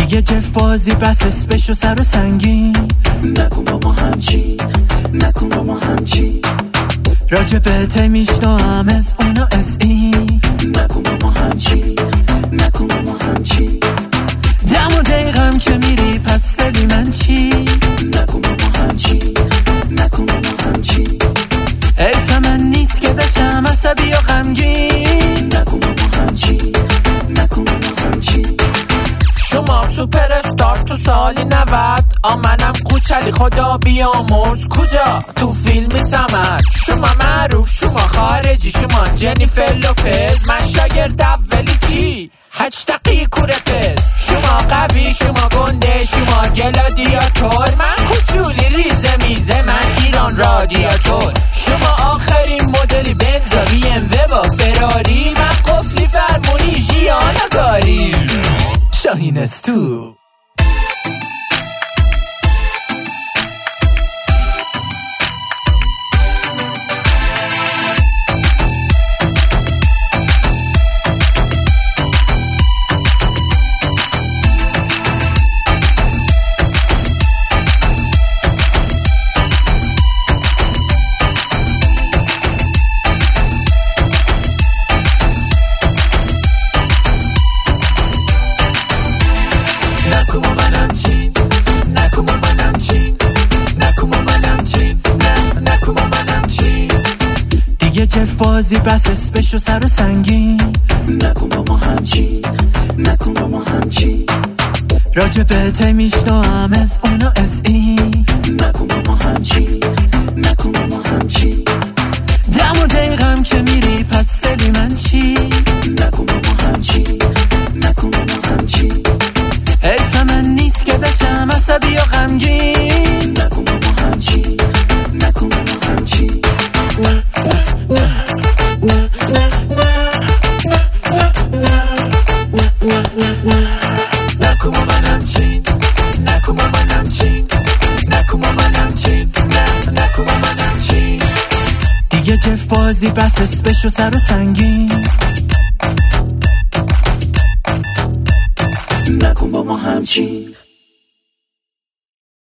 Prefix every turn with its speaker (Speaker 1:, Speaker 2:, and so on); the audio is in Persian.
Speaker 1: دیگه جف بازی بس اسپش و سر و سنگین.
Speaker 2: نکن با ما همچین، نکن با ما همچین.
Speaker 1: راجبت میشنوام از اونا از این.
Speaker 2: نکن با ما همچین، نکن با ما همچین.
Speaker 1: دم و دقیقم که میری پس دلی من چی؟
Speaker 2: نکن با ما همچین، نکن با ما همچین.
Speaker 1: حیف من نیست که بشم عصبی و غمگین.
Speaker 2: نکن با ما همچین، نکن با ما همچین.
Speaker 1: شما سوپر استار تو سالی 90. منم کوچلی خدا بیامرز کجا تو فیلمی سمت. شما معروف، شما خارجی، شما جنیفر لوپز. من شاگرد اولی کی؟ 8 دقیقه کوره پس. شما قوی، شما گنده، شما گلادیاتور. من کوچولی ریزه میزه، من ایران رادیاتور. شما آخرین مدلی بنز و بی ام و با فراری. من قفلی فرمونی ژیانگاری. شاهین استو دیگه جف بازی بس اسپش و سر و سنگین.
Speaker 2: نکن با ما همچین، نکن با ما همچین.
Speaker 1: راجبت میشنوام از اونا از این.
Speaker 2: نکن با ما همچین، نکن با ما همچین.
Speaker 1: دم و دقیقم که میری پس دلی من چی؟
Speaker 2: نکن با ما همچین، نکن با ما همچین.
Speaker 1: حیف من نیست که بشم عصبی و غمگین.
Speaker 2: نکن با ما همچین، نکن با ما همچین. نکن با من همچین، نکن با من همچین. نکن با من همچین، نکن با من همچین.
Speaker 1: دیگه جف بازی بس اسپش و سر و سنگین.
Speaker 2: نکن با ما همچین.